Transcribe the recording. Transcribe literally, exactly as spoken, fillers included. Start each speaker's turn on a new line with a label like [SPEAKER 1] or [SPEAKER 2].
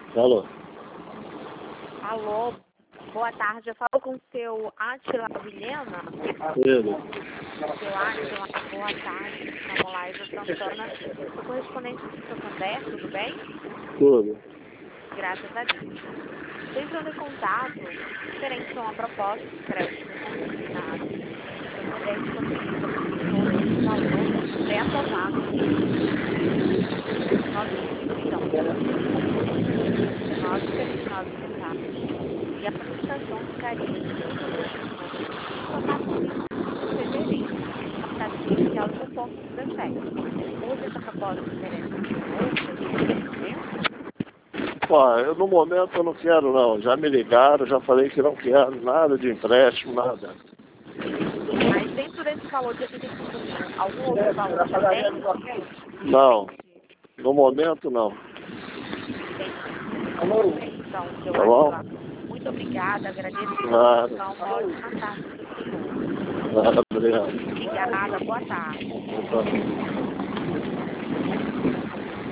[SPEAKER 1] Alô?
[SPEAKER 2] Alô, boa tarde. Eu falo com o seu Átila Vilhena.
[SPEAKER 1] Ele.
[SPEAKER 2] Seu Átila, boa tarde. Vamos lá, eu sou Santana. Sou correspondente do Santander, tudo bem?
[SPEAKER 1] Tudo.
[SPEAKER 2] Graças a Deus. Estou entrando em contato referente a uma proposta de crédito consignado. Santander disponibiliza para o senhor hoje o valor pré-aprovado. nove vírgula nove centavos. E a prestação ficaria em fevereiro, a taxa inicial de um ponto dezessete. Hoje essa proposta interessa
[SPEAKER 1] Ó, eu no momento eu não quero não. Já me ligaram, já falei que não quero nada de empréstimo, nada.
[SPEAKER 2] Mas dentro desse valor de oitenta e cinco mil, algum outro valor também?
[SPEAKER 1] Não. No momento não.
[SPEAKER 2] Então, seu
[SPEAKER 1] Tá bom?
[SPEAKER 2] Átila, muito obrigada, agradeço
[SPEAKER 1] Nada.
[SPEAKER 2] pela uma ótima tarde para o senhor.
[SPEAKER 1] Nada, obrigado.
[SPEAKER 2] Obrigada, boa tarde.
[SPEAKER 1] Boa tarde.